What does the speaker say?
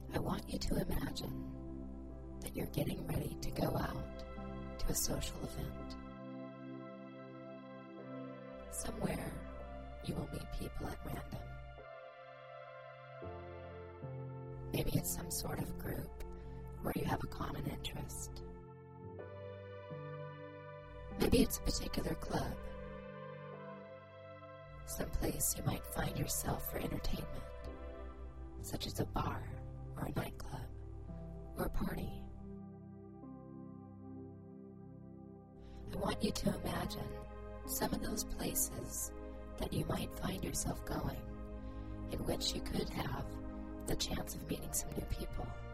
I want you to imagine that you're getting ready to go out to a social event. Somewhere you will meet people at random. Maybe it's some sort of group where you have a common interest. Maybe it's a particular club, someplace you might find yourself for entertainment, such as a bar or a nightclub or a party. I want you to imagine some of those places that you might find yourself going, in which you could have the chance of meeting some new people.